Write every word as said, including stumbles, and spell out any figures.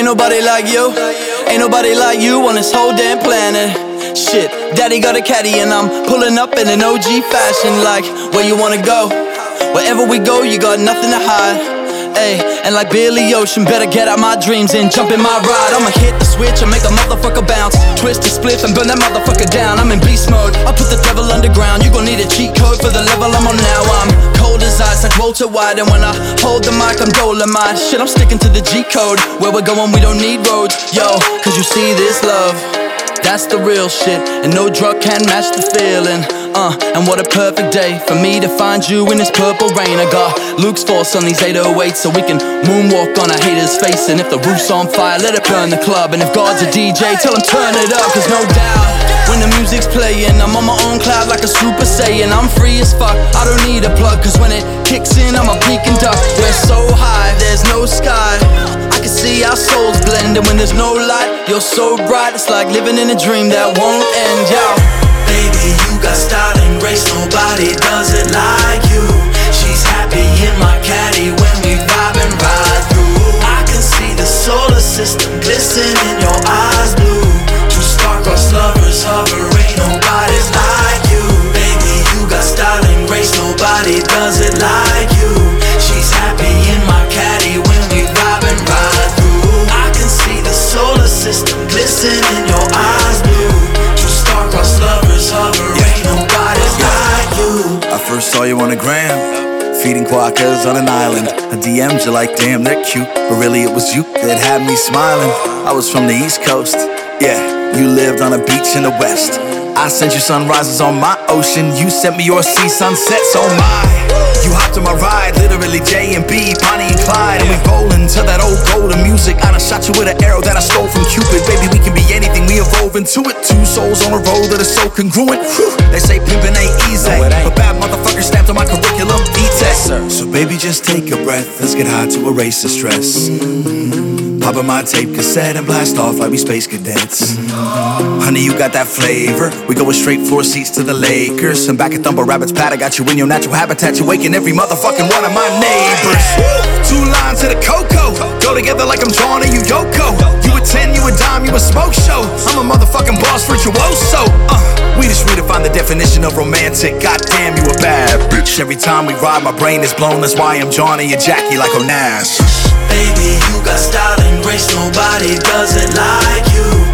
nobody like you. Ain't nobody like you on this whole damn planet. Shit, daddy got a caddy and I'm pulling up in an O G fashion. Like, where you wanna go? Wherever we go, you got nothing to hide. Ayy, and like Billy Ocean, better get out my dreams and jump in my ride. I'ma hit the switch and make a motherfucker bounce, twist the split and burn that motherfucker down. I'm in beast mode, I put the devil underground. You gon' need a cheat code for the level I'm on now. I'm cold as ice like Walter White, and when I hold the mic I'm Dolomite. Shit, I'm sticking to the G code. Where we're going we don't need roads, yo. Cause you see this love, that's the real shit, and no drug can match the feeling. Uh, and what a perfect day for me to find you in this purple rain. I got Luke's Force on these eight oh eights so we can moonwalk on a hater's face. And if the roof's on fire, let it burn the club. And if God's a D J, tell him turn it up. Cause no doubt, when the music's playing, I'm on my own cloud like a Super Saiyan. I'm free as fuck, I don't need a plug. Cause when it kicks in, I'm a peak and duck. We're so high, there's no sky. I can see our souls blend. And when there's no light, you're so bright. It's like living in a dream that won't end, yo. Baby, you got style and grace, nobody does it like you. She's happy in my caddy when we vibe and ride through. I can see the solar system glisten in your eyes blue. Two star-crossed lovers hover, ain't nobody's like you. Baby, you got style and grace, nobody does it like you. She's happy in my caddy when we vibe and ride through. I can see the solar system glisten in your eyes blue. Two star-crossed lovers hover, ain't nobody's like you. I first saw you on the gram, feeding quokkas on an island. I D M'd you like, damn, they're cute, but really it was you that had me smiling. I was from the East Coast, yeah, you lived on a beach in the West. I sent you sunrises on my ocean, you sent me your sea sunsets on my. You hopped on my ride, literally J and B, Bonnie and Clyde. And we rollin' to that old golden music. I done shot you with an arrow that I stole from Cupid. Baby, we can be anything, we evolve into it. Two souls on a road that is so congruent. Whew. They say pimpin' ain't easy, no, but bad motherfuckers stamped on my curriculum vitae. So baby, just take a breath, let's get high to erase the stress. Mm-hmm. Poppin' my tape cassette and blast off like we space cadets. Mm-hmm. Honey, you got that flavor. We goin' straight floor seats to the Lakers. And back at Thumper Rabbit's pad, I got you in your natural habitat. You waking every motherfucking one of my neighbors. Two lines to the cocoa, go together like I'm John and you Yoko. You a ten, you a dime, you a smoke show. I'm a motherfucking boss for Virtuoso. Uh, we just redefined the definition of romantic. Goddamn, you a bad bitch. Every time we ride, my brain is blown. That's why I'm John and you Jackie like Onaz. Baby, you got style and grace, nobody does it like you.